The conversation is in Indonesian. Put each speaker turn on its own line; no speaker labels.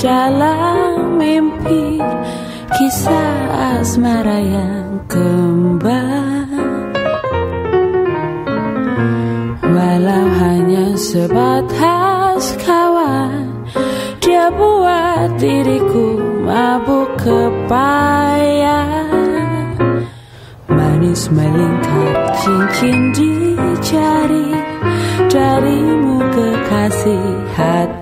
dalam mimpi, kisah asmara yang kembar. Walau hanya sebatas kawan, dia buat diriku mabuk kepayang. Manis melingkar cincin di jari, darimu kekasih hati.